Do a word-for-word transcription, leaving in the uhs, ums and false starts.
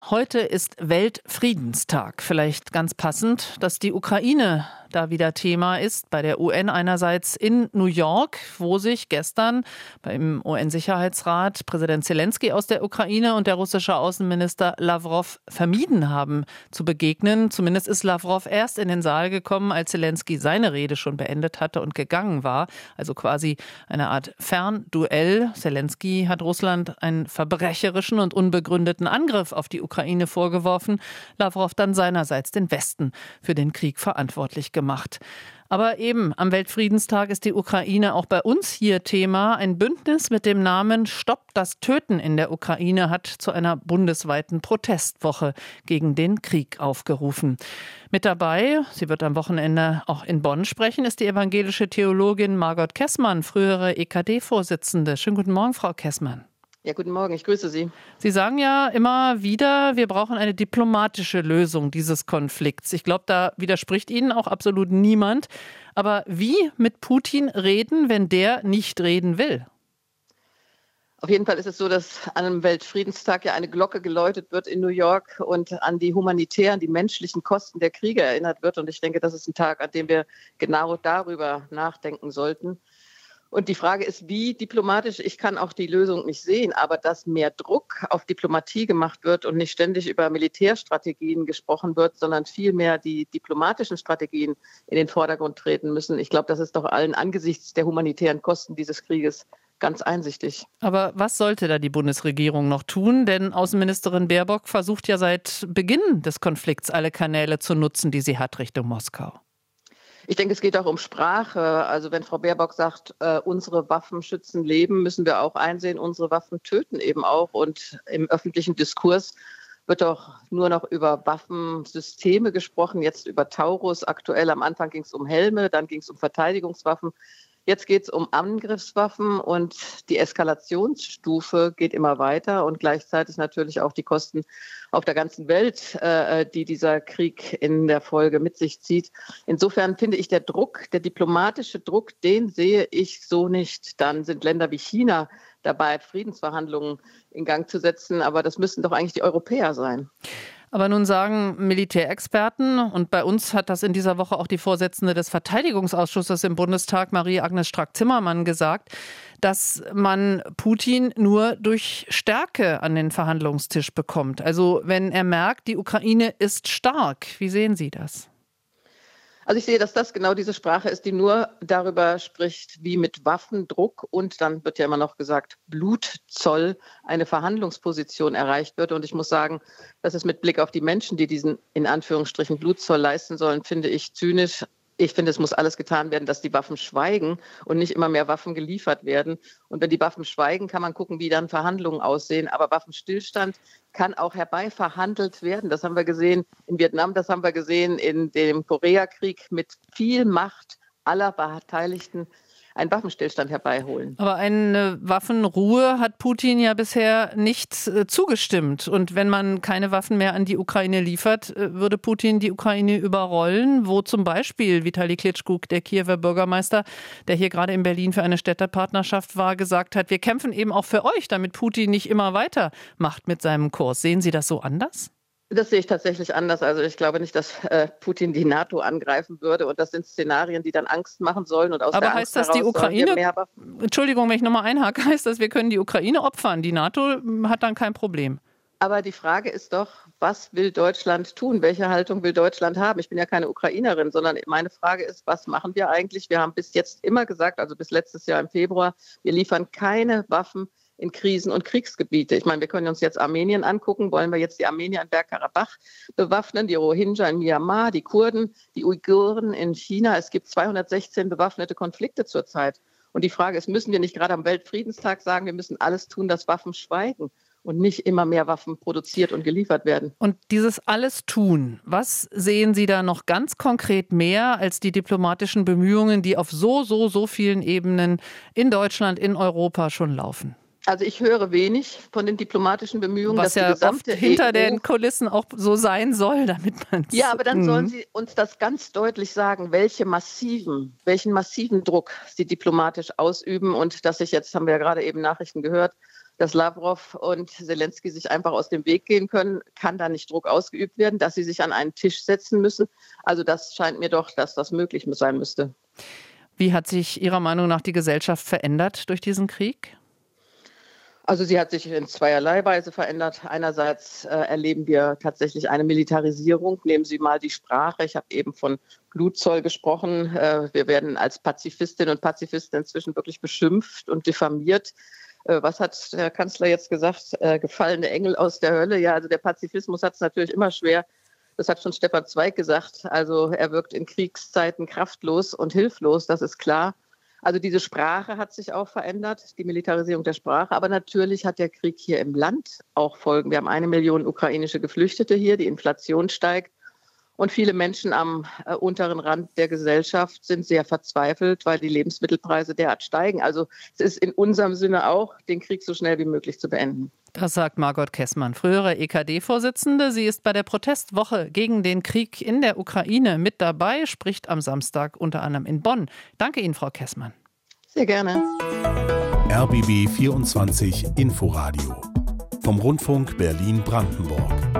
Heute ist Weltfriedenstag. Vielleicht ganz passend, dass die Ukraine da wieder Thema ist. Bei der U N einerseits in New York, wo sich gestern beim U N-Sicherheitsrat Präsident Selenskyj aus der Ukraine und der russische Außenminister Lawrow vermieden haben zu begegnen. Zumindest ist Lawrow erst in den Saal gekommen, als Selenskyj seine Rede schon beendet hatte und gegangen war. Also quasi eine Art Fernduell. Selenskyj hat Russland einen verbrecherischen und unbegründeten Angriff auf die Ukraine vorgeworfen. Lawrow dann seinerseits den Westen für den Krieg verantwortlich gemacht. gemacht. Aber eben am Weltfriedenstag ist die Ukraine auch bei uns hier Thema. Ein Bündnis mit dem Namen Stopp das Töten in der Ukraine hat zu einer bundesweiten Protestwoche gegen den Krieg aufgerufen. Mit dabei, sie wird am Wochenende auch in Bonn sprechen, ist die evangelische Theologin Margot Kessmann, frühere E K D-Vorsitzende. Schönen guten Morgen, Frau Kessmann. Ja, guten Morgen, ich grüße Sie. Sie sagen ja immer wieder, wir brauchen eine diplomatische Lösung dieses Konflikts. Ich glaube, da widerspricht Ihnen auch absolut niemand. Aber wie mit Putin reden, wenn der nicht reden will? Auf jeden Fall ist es so, dass an einem Weltfriedenstag ja eine Glocke geläutet wird in New York und an die humanitären, die menschlichen Kosten der Kriege erinnert wird. Und ich denke, das ist ein Tag, an dem wir genau darüber nachdenken sollten. Und die Frage ist, wie diplomatisch, ich kann auch die Lösung nicht sehen, aber dass mehr Druck auf Diplomatie gemacht wird und nicht ständig über Militärstrategien gesprochen wird, sondern vielmehr die diplomatischen Strategien in den Vordergrund treten müssen. Ich glaube, das ist doch allen angesichts der humanitären Kosten dieses Krieges ganz einsichtig. Aber was sollte da die Bundesregierung noch tun? Denn Außenministerin Baerbock versucht ja seit Beginn des Konflikts alle Kanäle zu nutzen, die sie hat Richtung Moskau. Ich denke, es geht auch um Sprache. Also wenn Frau Baerbock sagt, äh, unsere Waffen schützen Leben, müssen wir auch einsehen, unsere Waffen töten eben auch. Und im öffentlichen Diskurs wird doch nur noch über Waffensysteme gesprochen, jetzt über Taurus. Aktuell am Anfang ging es um Helme, dann ging es um Verteidigungswaffen. Jetzt geht es um Angriffswaffen und die Eskalationsstufe geht immer weiter und gleichzeitig natürlich auch die Kosten auf der ganzen Welt, äh, die dieser Krieg in der Folge mit sich zieht. Insofern finde ich, der Druck, der diplomatische Druck, den sehe ich so nicht. Dann sind Länder wie China dabei, Friedensverhandlungen in Gang zu setzen, aber das müssten doch eigentlich die Europäer sein. Aber nun sagen Militärexperten, und bei uns hat das in dieser Woche auch die Vorsitzende des Verteidigungsausschusses im Bundestag, Marie-Agnes Strack-Zimmermann, gesagt, dass man Putin nur durch Stärke an den Verhandlungstisch bekommt. Also wenn er merkt, die Ukraine ist stark. Wie sehen Sie das? Also ich sehe, dass das genau diese Sprache ist, die nur darüber spricht, wie mit Waffendruck und dann wird ja immer noch gesagt, Blutzoll eine Verhandlungsposition erreicht wird. Und ich muss sagen, das ist mit Blick auf die Menschen, die diesen in Anführungsstrichen Blutzoll leisten sollen, finde ich zynisch. Ich finde, es muss alles getan werden, dass die Waffen schweigen und nicht immer mehr Waffen geliefert werden. Und wenn die Waffen schweigen, kann man gucken, wie dann Verhandlungen aussehen. Aber Waffenstillstand kann auch herbei verhandelt werden. Das haben wir gesehen in Vietnam, das haben wir gesehen in dem Koreakrieg mit viel Macht aller Beteiligten einen Waffenstillstand herbeiholen. Aber eine Waffenruhe hat Putin ja bisher nicht äh, zugestimmt. Und wenn man keine Waffen mehr an die Ukraine liefert, äh, würde Putin die Ukraine überrollen, wo zum Beispiel Vitali Klitschko, der Kiewer Bürgermeister, der hier gerade in Berlin für eine Städtepartnerschaft war, gesagt hat, wir kämpfen eben auch für euch, damit Putin nicht immer weitermacht mit seinem Kurs. Sehen Sie das so anders? Das sehe ich tatsächlich anders. Also ich glaube nicht, dass äh, Putin die NATO angreifen würde. Und das sind Szenarien, die dann Angst machen sollen. Und aus Aber der heißt Angst das, die heraus Ukraine, mehr Waffen. Entschuldigung, wenn ich nochmal einhake, heißt das, wir können die Ukraine opfern. Die NATO hat dann kein Problem. Aber die Frage ist doch, was will Deutschland tun? Welche Haltung will Deutschland haben? Ich bin ja keine Ukrainerin, sondern meine Frage ist, was machen wir eigentlich? Wir haben bis jetzt immer gesagt, also bis letztes Jahr im Februar, wir liefern keine Waffen in Krisen- und Kriegsgebiete. Ich meine, wir können uns jetzt Armenien angucken. Wollen wir jetzt die Armenier in Bergkarabach bewaffnen, die Rohingya in Myanmar, die Kurden, die Uiguren in China? Es gibt zweihundertsechzehn bewaffnete Konflikte zurzeit. Und die Frage ist, müssen wir nicht gerade am Weltfriedenstag sagen, wir müssen alles tun, dass Waffen schweigen und nicht immer mehr Waffen produziert und geliefert werden? Und dieses alles tun, was sehen Sie da noch ganz konkret mehr als die diplomatischen Bemühungen, die auf so, so, so vielen Ebenen in Deutschland, in Europa schon laufen? Also ich höre wenig von den diplomatischen Bemühungen, was dass die ja gesamte oft hinter E U den Kulissen auch so sein soll, damit man es... Ja, aber dann sollen Sie uns das ganz deutlich sagen, welche massiven, welchen massiven Druck Sie diplomatisch ausüben und dass sich jetzt, haben wir ja gerade eben Nachrichten gehört, dass Lavrov und Zelensky sich einfach aus dem Weg gehen können, kann da nicht Druck ausgeübt werden, dass sie sich an einen Tisch setzen müssen. Also das scheint mir doch, dass das möglich sein müsste. Wie hat sich Ihrer Meinung nach die Gesellschaft verändert durch diesen Krieg? Also sie hat sich in zweierlei Weise verändert. Einerseits äh, erleben wir tatsächlich eine Militarisierung. Nehmen Sie mal die Sprache. Ich habe eben von Blutzoll gesprochen. Äh, wir werden als Pazifistinnen und Pazifisten inzwischen wirklich beschimpft und diffamiert. Äh, was hat der Kanzler jetzt gesagt? Äh, gefallene Engel aus der Hölle. Ja, also der Pazifismus hat es natürlich immer schwer. Das hat schon Stefan Zweig gesagt. Also er wirkt in Kriegszeiten kraftlos und hilflos, das ist klar. Also diese Sprache hat sich auch verändert, die Militarisierung der Sprache. Aber natürlich hat der Krieg hier im Land auch Folgen. Wir haben eine Million ukrainische Geflüchtete hier, die Inflation steigt. Und viele Menschen am äh, unteren Rand der Gesellschaft sind sehr verzweifelt, weil die Lebensmittelpreise derart steigen. Also es ist in unserem Sinne auch, den Krieg so schnell wie möglich zu beenden. Das sagt Margot Kessmann, frühere E K D-Vorsitzende. Sie ist bei der Protestwoche gegen den Krieg in der Ukraine mit dabei, spricht am Samstag unter anderem in Bonn. Danke Ihnen, Frau Kessmann. Sehr gerne. R B B vierundzwanzig Inforadio vom Rundfunk Berlin-Brandenburg.